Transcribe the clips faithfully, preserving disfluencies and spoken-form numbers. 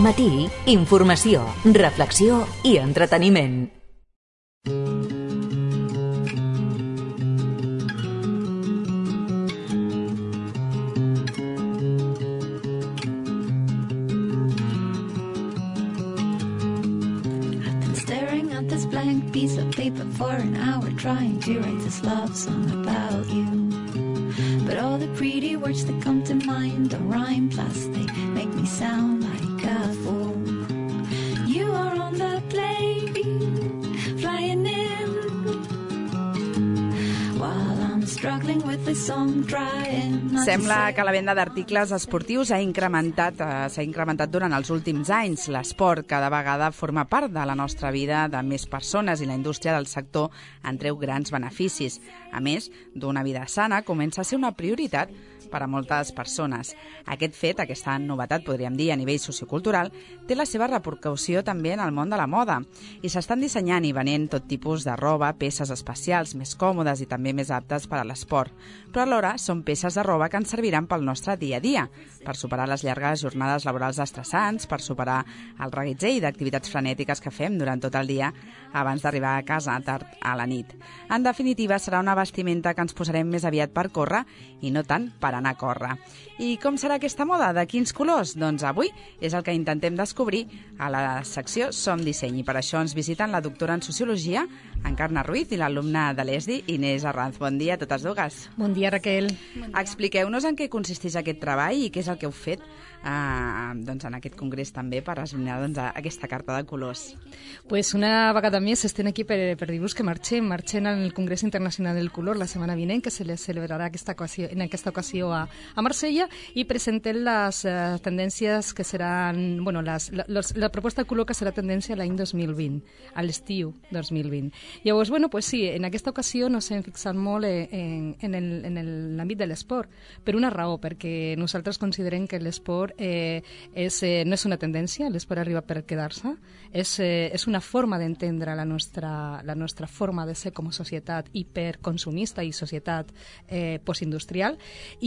matí, informació, reflexió i entreteniment. Piece of paper for an hour trying to write this love song about you, but all the pretty words that come to mind don't rhyme, plus they make me sound like a fool. You are on the plane, flying in, while I'm struggling with this song, trying not to Sembla say... que la venda d'articles esportius s'ha incrementat, eh, s'ha incrementat durant els últims anys. L'esport cada vegada forma part de la nostra vida de més persones i la indústria del sector en treu grans beneficis. A més, d'una vida sana comença a ser una prioritat per a moltes persones. Aquest fet, aquesta novetat, podríem dir, a nivell sociocultural, té la seva repercussió també en el món de la moda. I s'estan dissenyant i venent tot tipus de roba, peces especials, més còmodes i també més aptes per a l'esport. Però alhora són peces de roba que ens serviran pel nostre dia a dia, per superar les llargues jornades laborals estressants, per superar el reguitzell d'activitats frenètiques que fem durant tot el dia abans d'arribar a casa tard a la nit. En definitiva, serà una vestimenta que ens posarem més aviat per córrer i no tant per anar a córrer. I com serà aquesta moda? De quins colors? Doncs avui és el que intentem descobrir a la secció Som Disseny. I per això ens visiten la doctora en Sociologia, Encarna Ruiz, i l'alumna de l'E S D I, Inés Arranz. Bon dia a totes dues. Bon dia, Raquel. Bon dia. Expliqueu-nos en què consisteix aquest treball i què és el que heu fet eh, doncs en aquest congrés també per esbrinar doncs, aquesta carta de colors. Pues una vegada més estem aquí per, per dir-vos que marxem, marxem al Congrés Internacional del Color la setmana vinent, que se celebrarà aquesta ocasió, en aquesta ocasió a, a Marsella, i presentem les uh, tendències que seran, bueno, les, la, los, la proposta de color que serà tendència l'any dos mil vint, a l'estiu dos mil vint. Llavors, bueno, pues sí, en aquesta ocasió nos hem fixat molt en, en, el, en l'àmbit de l'esport, per una raó, perquè nosaltres considerem que l'esport eh, és, eh, no és una tendència, l'esport arriba per quedar-se, és, eh, és una forma d'entendre la nostra, la nostra forma de ser com a societat hiperconsumista i societat eh, postindustrial,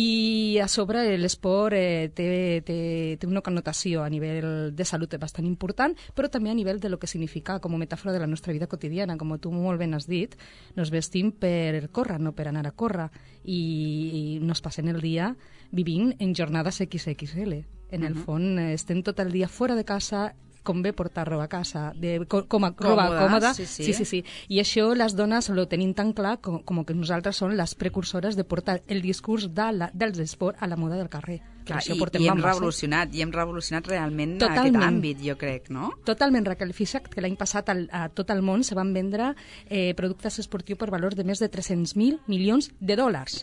i a sobre l'esport eh, té, té, té una connotació a nivell de salut bastant important, però també a nivell de lo que significa com a metàfora de la nostra vida quotidiana. Com tu molt ben has dit, nos vestim per córrer, no per anar a córrer, i, i nos passem el dia vivint en jornades equis equis ele. En el fons, estem tot el dia fora de casa, convé portar roba a casa, de, com, com a roba còmoda, còmoda. Sí, sí. Sí, sí, sí. I això les dones ho tenim tan clar com, com que nosaltres som les precursores de portar el discurs de la, dels esports a la moda del carrer. Clar, i, i hem revolucionat, i hem revolucionat realment Totalment. Aquest àmbit, jo crec, no? Totalment, Raquel. Fixa't que l'any passat al, a tot el món se van vendre eh, productes esportius per valor de més de tres-cents mil milions de dòlars.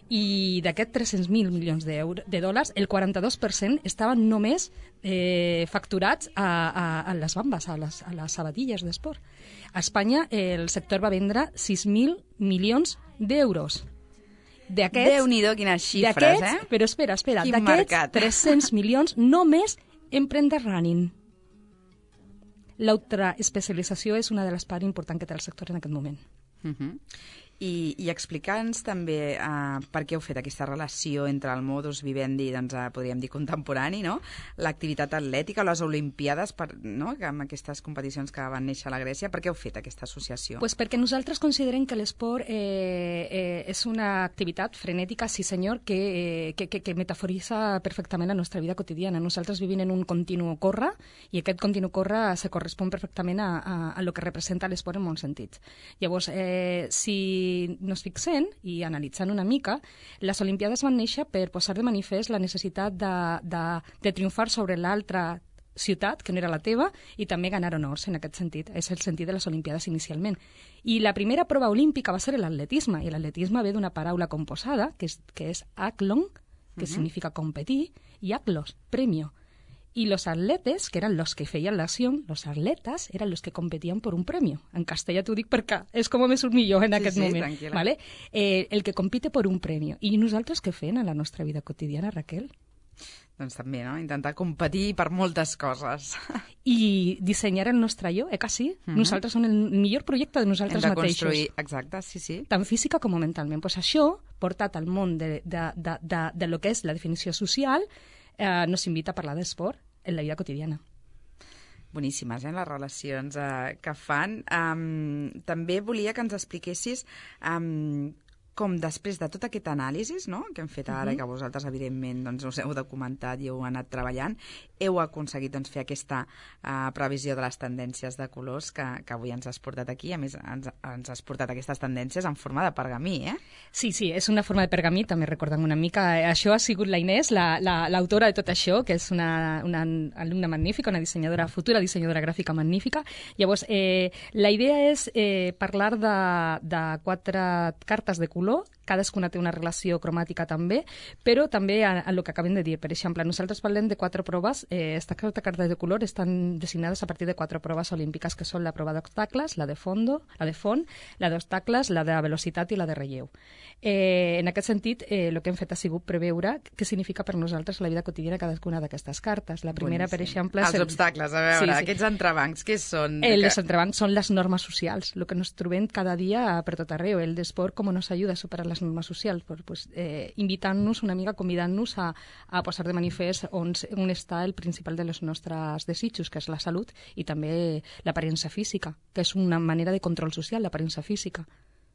I d'aquests tres-cents mil milions de, de dòlars, el quaranta-dos per cent estaven només eh, facturats a, a, a les bambes, a les, a les sabatilles d'esport. A Espanya el sector va vendre sis mil milions d'euros. Déu-n'hi-do, quines xifres, eh? Però espera, espera, d'aquests tres-cents milions només en prendre running. L'ultraespecialització és una de les parts importants que té el sector en aquest moment. Uh-huh. I, i explica'ns també uh, per què heu fet aquesta relació entre el modus vivendi, doncs, uh, podríem dir contemporani, no? L'activitat atlètica, les Olimpiades, per, no? Amb aquestes competicions que van néixer a la Grècia. Per què heu fet aquesta associació? Pues perquè nosaltres considerem que l'esport eh, eh, és una activitat frenètica, sí senyor, que, eh, que, que, que metaforitza perfectament la nostra vida quotidiana. Nosaltres vivim en un continu córrer, i aquest continu córrer se correspon perfectament a, a, a lo que representa l'esport en molts sentits. Llavors, eh, si nos fixem i analitzant una mica, les Olimpiades van néixer per posar de manifest la necessitat de, de, de triomfar sobre l'altra ciutat, que no era la teva, i també ganar honors en aquest sentit. És el sentit de les Olimpiades inicialment. I la primera prova olímpica va ser l'atletisme, i l'atletisme ve d'una paraula composada, que és, que és aklon, que uh-huh. significa competir, i aklos, premio. Y los atletes, que eran los que feien l'acció, los atletas eran los que competían por un premio. En castellà t'ho dic perquè és com me surt millor en sí, aquest sí, moment. Tranquil·la. ¿Vale? Eh, el que compite por un premio. I nosaltres què fem a la nostra vida quotidiana, Raquel? Doncs també, no? Intentar competir per moltes coses. I dissenyar el nostre jo, eh que sí? Mm-hmm. Nosaltres som el millor projecte de nosaltres Hem de mateixos. construir, exacte, sí, sí. Tant física com mentalment. Pues això, portat al món de, de, de, de, de lo que és la definició social, eh, nos invita a parlar d'esport en la vida quotidiana. Boníssimes, eh, les relacions eh, que fan. Um, també volia que ens expliquessis um, com després de tot aquest anàlisi, no?, que hem fet ara, uh-huh. que vosaltres, evidentment, doncs, us heu documentat i heu anat treballant, heu aconseguit doncs, fer aquesta uh, previsió de les tendències de colors que, que avui ens has portat aquí. A més, ens, ens has portat aquestes tendències en forma de pergamí, eh? Sí, sí, és una forma de pergamí, també recordant una mica. Això ha sigut la Inés, la, la, l'autora de tot això, que és una, una alumna magnífica, una dissenyadora, futura dissenyadora gràfica magnífica. Llavors, eh, la idea és eh, parlar de, de quatre cartes de color. Cadascuna té una relació cromàtica també, però també a, a el que acabem de dir. Per exemple, nosaltres parlem de quatre proves. Eh, Estas cartes de color estan designades a partir de quatre proves olímpiques, que són la prova d'obstacles, la de fondo, la de font, la d'obstacles, la de velocitat i la de relleu. Eh, en aquest sentit, eh, el que hem fet ha sigut preveure què significa per nosaltres la vida quotidiana cadascuna d'aquestes cartes. La primera, Boníssim. Per exemple... Els el... obstacles, a veure, sí, sí. Aquests entrebancs, què són? Eh, els entrebancs són les normes socials, el que ens trobem cada dia per tot arreu. El d'esport, com nos ajuda a superar les normes socials, pues, eh, invitant-nos una mica, convidant-nos a, a posar de manifest on, on està el principal de les nostres desitjos, que és la salut, i també l'aparença física, que és una manera de control social, l'aparença física.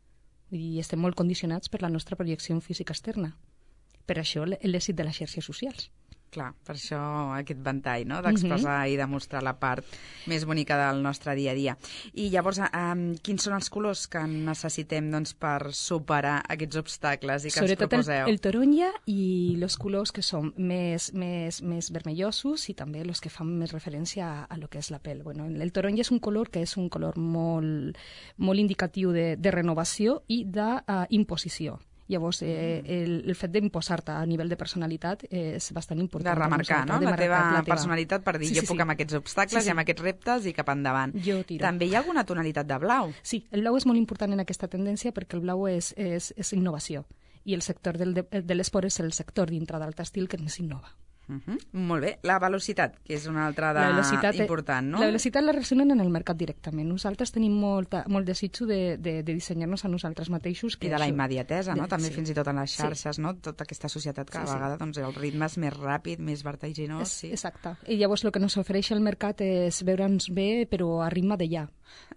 I estem molt condicionats per la nostra projecció física externa. Per això l'èxit de les xarxes socials. Clar, per això aquest ventall, no?, d'expressar uh-huh. i demostrar la part més bonica del nostre dia a dia. I llavors, um, quins són els colors que necessitem, doncs, per superar aquests obstacles i que Sobretot ens proposeu? El, el taronja i els colors que són més, més, més vermellosos i també els que fan més referència a, a lo que és la pell. Bueno, el taronja és un color que és un color molt, molt indicatiu de, de renovació i d'imposició. Llavors, eh, el, el fet d'imposar-te a nivell de personalitat és bastant important. De remarcar, no?, la teva, la teva personalitat, per dir, sí, jo sí, puc sí. amb aquests obstacles sí, sí. i amb aquests reptes i cap endavant. Jo tiro. També hi ha alguna tonalitat de blau? Sí, el blau és molt important en aquesta tendència perquè el blau és, és, és innovació i el sector del, de, de l'esport és el sector dintre del tèxtil que més innova. Uh-huh. Molt bé. La velocitat, que és una altra de... important, no? La velocitat la ressonen en el mercat directament. Nosaltres tenim molta, molt desitjo de, de, de dissenyar-nos a nosaltres mateixos. Que I de la això... immediatesa, no? De, També sí. fins i tot en les xarxes, sí. no? Tota aquesta societat que sí, a vegades sí. doncs, el ritme és més ràpid, més vertiginós. És, sí. Exacte. I llavors el que ens ofereix el mercat és veure'ns bé, però a ritme de ja.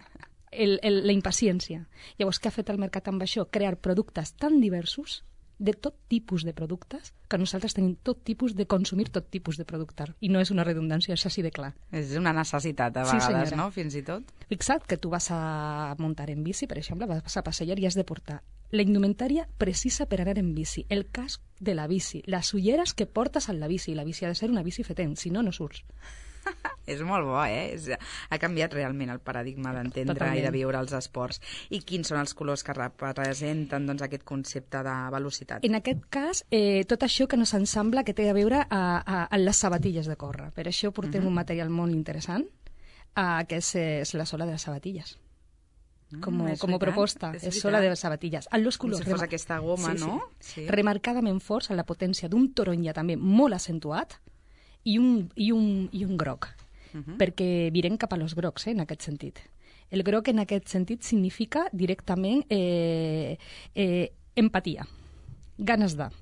El, el, la impaciència. Llavors, què ha fet el mercat amb això? Crear productes tan diversos, de tot tipus de productes, que nosaltres tenim tot tipus de consumir tot tipus de producte. I no és una redundància, és així de clar. És una necessitat, a vegades, sí, no?, fins i tot. Fixa't que tu vas a muntar en bici, per exemple, vas a passejar i has de portar la indumentària precisa per anar en bici, el casc de la bici, les ulleres que portes a la bici. La bici ha de ser una bici fetent, si no, no surts. És molt bo, eh? És, ha canviat realment el paradigma d'entendre Totalment. I de viure els esports. I quins són els colors que representen doncs, aquest concepte de velocitat? En aquest cas, eh, tot això que nos sembla que té a veure a, a, a les sabatilles de córrer. Per això portem uh-huh. un material molt interessant, a, que és, és la sola de les sabatilles. Com, mm, com a proposta, és, és sola de sabatilles. En los colors, com si fos aquesta goma, sí, no? Sí. Sí. Remarcadament forts a la potència d'un taronja també molt accentuat, i un, i un, i un groc, uh-huh. perquè virem cap a los grocs, eh, en aquest sentit. El groc en aquest sentit significa directament eh, eh, empatia, ganes de.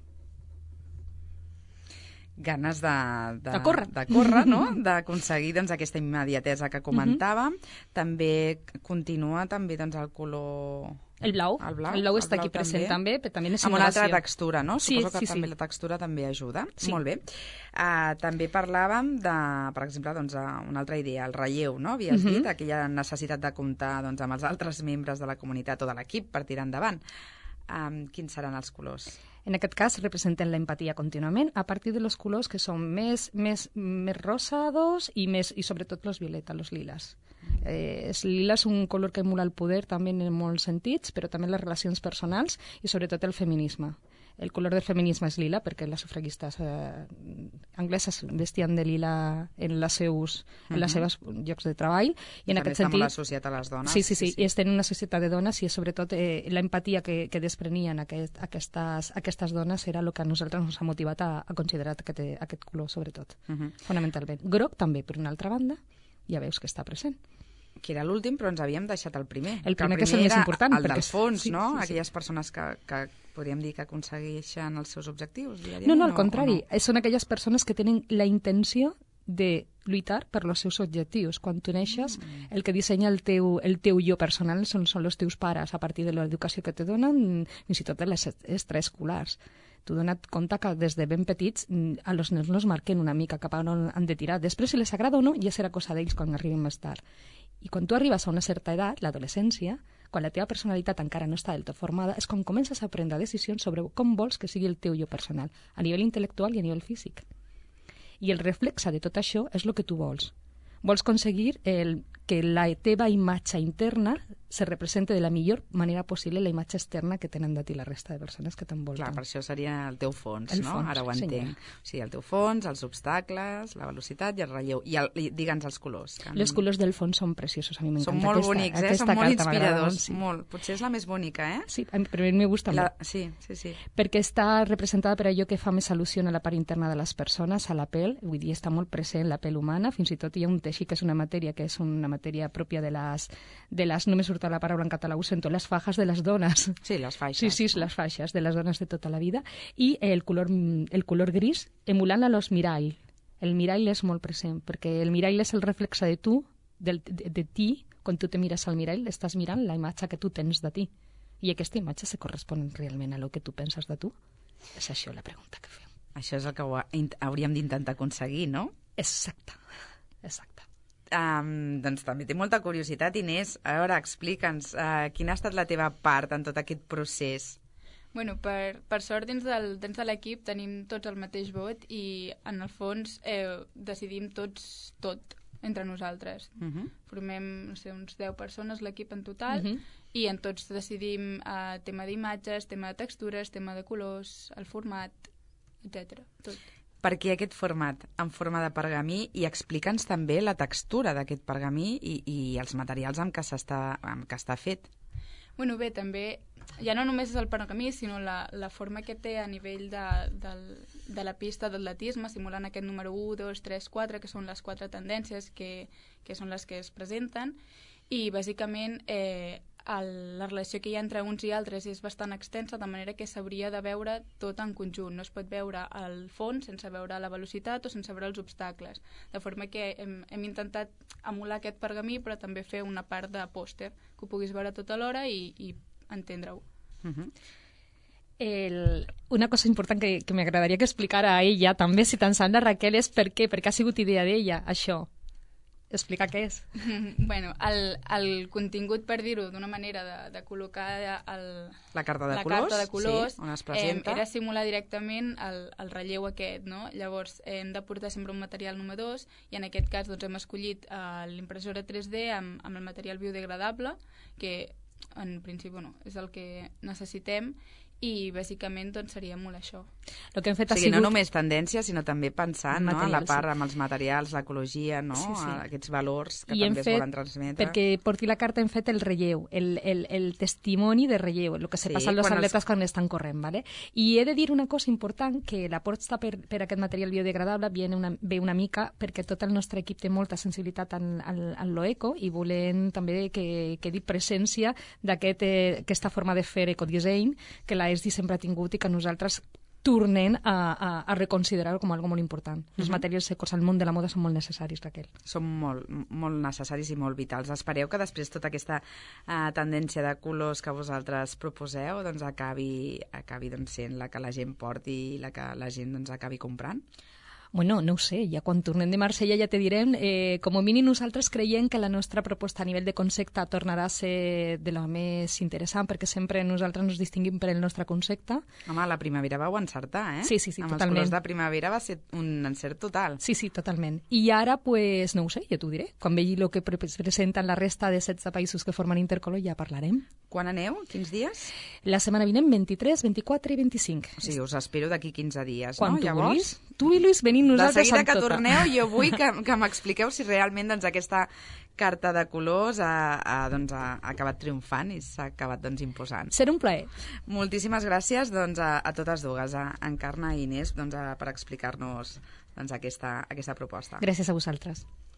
Ganes de, de, de córrer, de córrer no? D'aconseguir doncs, aquesta immediatesa que comentàvem. Uh-huh. També continua també doncs, el color... El blau, el blau, el blau està el blau aquí present també, però també és amb innovació. una altra textura, no? Sí, Suposo que sí, també sí. la textura també ajuda. Sí. Molt bé. Uh, també parlàvem de, per exemple, doncs, una altra idea, el relleu, no? Havies uh-huh. dit, aquella necessitat de comptar doncs, amb els altres membres de la comunitat o de l'equip per tirar endavant. Um, quins seran els colors? En aquest cas representen l'empatia contínuament a partir de los colors que són més, més, més rosados i, més, i sobretot los violeta, los lilas. Eh, el lila és un color que emula el poder també en molts sentits, però també les relacions personals i sobretot el feminisme. El color del feminisme és lila perquè les sufragistes eh, angleses vestien de lila en les seus uh-huh. en les seves llocs de treball i en també aquest sentit molt associat a les dones. Sí, sí, sí, sí, sí. I estem en una societat de dones i sobretot eh, l'empatia que, que desprenien aquest, aquestes, aquestes dones era el que a nosaltres ens ha motivat a, a considerar aquest, aquest color sobretot, uh-huh. fonamentalment. Groc també, per una altra banda, ja veus que està present. Que era l'últim, però ens havíem deixat el primer. El primer que, que és el més important. El del fons, sí, no? Sí, sí. Aquelles persones que, que podríem dir que aconsegueixen els seus objectius diàriament. No, no, al o, contrari. O no? Són aquelles persones que tenen la intenció de lluitar per els seus objectius. Quan tu neixes, mm. el que dissenya el teu, el teu jo personal són, són els teus pares, a partir de l'educació que te donen, fins i tot de les extraescolars. Tu dona't compte que des de ben petits a los nens nos marquen una mica cap a on han de tirar. Després, si les agrada o no, ja serà cosa d'ells quan arribin més tard. I quan tu arribes a una certa edat, l'adolescència, quan la teva personalitat encara no està del tot formada, és quan comences a prendre decisions sobre com vols que sigui el teu jo personal, a nivell intel·lectual i a nivell físic. I el reflexe de tot això és el que tu vols. Vols aconseguir el, que la teva imatge interna se represente de la millor manera possible la imatge externa que tenen de ti la resta de persones que t'envolten. Clar, per això seria el teu fons, el no? Fons, Ara ho entenc. senyor. O sigui, el teu fons, els obstacles, la velocitat i el relleu. I, el, i digue'ns els colors. Que Els colors del fons són preciosos, a mi m'encanta. Són molt aquesta, bonics, eh? aquesta Són molt carta m'agrada inspiradors. molt, sí. Molt. Potser és la més bonica, eh? Sí, però a mi me gusta La... molt. Sí, sí, sí. Perquè està representada per allò que fa més al·lusió a la part interna de les persones, a la pell, vull dir, està molt present la pell humana, fins i tot hi ha un teixit que és una matèria que és una matèria pròpia de les, de les no me surt la paraula en català, ho sento, les fajas de les dones. Sí, les faixes. Sí, sí, les faixes de les dones de tota la vida. I el color, el color gris, emulant a los mirall. El mirall és molt present, perquè el mirall és el reflexe de tu, de, de, de ti, quan tu te mires al mirall, estàs mirant la imatge que tu tens de ti. I aquesta imatge se correspon realment a lo que tu penses de tu? És això la pregunta que fem. Això és el que hauríem d'intentar aconseguir, no? Exacte, exacte. Um, doncs també té molta curiositat, Inés. A veure, explica'ns, uh, quina ha estat la teva part en tot aquest procés? Bueno, per, per sort, dins, del, dins de l'equip tenim tots el mateix vot i, en el fons, eh, decidim tots tot entre nosaltres. Uh -huh. Formem, no sé, uns deu persones l'equip en total, uh -huh. i en tots decidim eh, tema d'imatges, tema de textures, tema de colors, el format, etcètera. Tot. Per què aquest format en forma de pergamí? I explica'ns també la textura d'aquest pergamí i, i els materials amb què, s'està, amb què està fet. Bueno, bé, també, ja no només és el pergamí, sinó la, la forma que té a nivell de, de, de la pista d'atletisme, simulant aquest número u, dos, tres, quatre, que són les quatre tendències que, que són les que es presenten, i bàsicament eh, el, la relació que hi ha entre uns i altres és bastant extensa, de manera que s'hauria de veure tot en conjunt. No es pot veure el fons sense veure la velocitat o sense veure els obstacles. De forma que hem, hem intentat emular aquest pergamí, però també fer una part de pòster, que ho puguis veure tot alhora i, i entendre-ho. Uh -huh. El, una cosa important que, que m'agradaria que explicara a ella, també, si te'n sap, la Raquel, és per què, perquè ha sigut idea d'ella, això. Explica què és. Bueno, el, el contingut, per dir-ho d'una manera, de, de col·locar el, la carta de la colors, carta de colors sí, on es presenta. Eh, era simular directament el, el relleu aquest, no? Llavors, eh, hem de portar sempre un material número dos, i en aquest cas doncs, hem escollit eh, l'impressora tres D amb, amb el material biodegradable, que en principi no, és el que necessitem, i bàsicament doncs, seria molt això. El que hem fet o sigui, ha sigut... no només tendència, sinó també pensant no, en la part, amb els materials, l'ecologia, no? Sí, sí. Aquests valors que I també es fet, volen transmetre. Perquè porti la carta hem fet el relleu, el, el, el testimoni de relleu, el que se sí, passa als atletes els... quan estan corrent. ¿Vale? I he de dir una cosa important, que la porta per, per aquest material biodegradable viene una, ve una mica perquè tot el nostre equip té molta sensibilitat en, en, en l'eco i volem també que quedi presència d'aquesta eh, forma de fer ecodisseny, que la E S D I sempre ha tingut i que nosaltres tornem a, a, a reconsiderar-ho com algo molt important. Uh -huh. Els materials secos al món de la moda són molt necessaris, Raquel. Són molt, molt necessaris i molt vitals. Espereu que després tota aquesta uh, tendència de colors que vosaltres proposeu doncs acabi, acabi doncs, sent la que la gent porti i la que la gent doncs, acabi comprant? Bueno, no ho sé, ja quan tornem de Marsella ja te direm, eh, com a mínim nosaltres creiem que la nostra proposta a nivell de concepte tornarà a ser de la més interessant, perquè sempre nosaltres ens distinguim per el nostre concepte. Home, la primavera vau encertar, eh? Sí, sí, sí, amb totalment. Els colors de primavera va ser un encert total. Sí, sí, totalment. I ara, pues, no ho sé, ja t'ho diré. Quan vegi el que pre presenten la resta de setze països que formen Intercolor ja parlarem. Quan aneu? Quins dies? La setmana vinent, vint-i-tres, vint-i-quatre i vint-i-cinc. O sigui, us espero d'aquí quinze dies, Quan no? tu Llavors... vulguis. Tu i Luis venim nosaltres de seguida que tota. torneu, jo vull que, que m'expliqueu si realment doncs, aquesta carta de colors ha, ha, doncs, ha acabat triomfant i s'ha acabat doncs, imposant. Serà un plaer. Moltíssimes gràcies doncs, a, a totes dues, a Encarna i Inés, doncs, a, per explicar-nos doncs, aquesta, aquesta proposta. Gràcies a vosaltres.